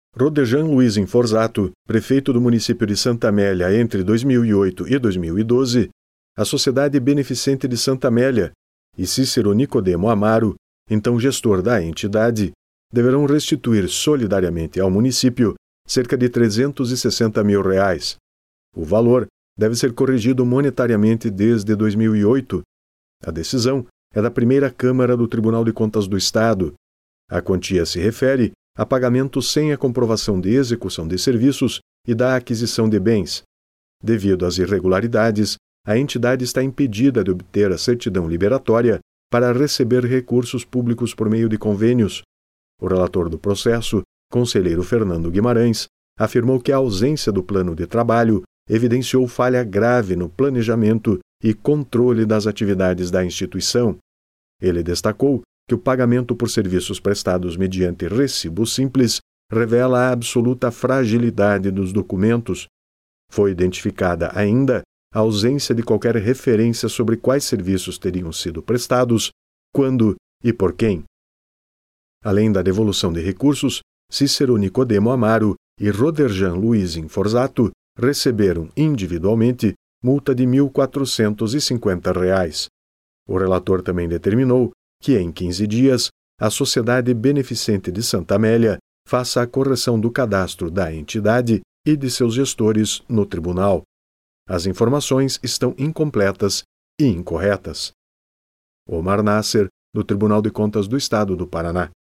Rodejan Luiz Inforzato, prefeito do município de Santa Amélia entre 2008 e 2012, a Sociedade Beneficente de Santa Amélia e Cícero Nicodemo Amaro, então gestor da entidade, deverão restituir solidariamente ao município cerca de R$ 360 mil. O valor deve ser corrigido monetariamente desde 2008. A decisão é da primeira Câmara do Tribunal de Contas do Estado. A quantia se refere a pagamento sem a comprovação de execução de serviços e da aquisição de bens. Devido às irregularidades, a entidade está impedida de obter a certidão liberatória para receber recursos públicos por meio de convênios. O relator do processo, conselheiro Fernando Guimarães, afirmou que a ausência do plano de trabalho evidenciou falha grave no planejamento e controle das atividades da instituição. Ele destacou que o pagamento por serviços prestados mediante recibo simples revela a absoluta fragilidade dos documentos. Foi identificada ainda a ausência de qualquer referência sobre quais serviços teriam sido prestados, quando e por quem. Além da devolução de recursos, Cícero Nicodemo Amaro e Roderjan Luiz Inforzato receberam individualmente multa de R$ 1.450. O relator também determinou que, em 15 dias, a Sociedade Beneficente de Santa Amélia faça a correção do cadastro da entidade e de seus gestores no tribunal. As informações estão incompletas e incorretas. Omar Nasser, do Tribunal de Contas do Estado do Paraná.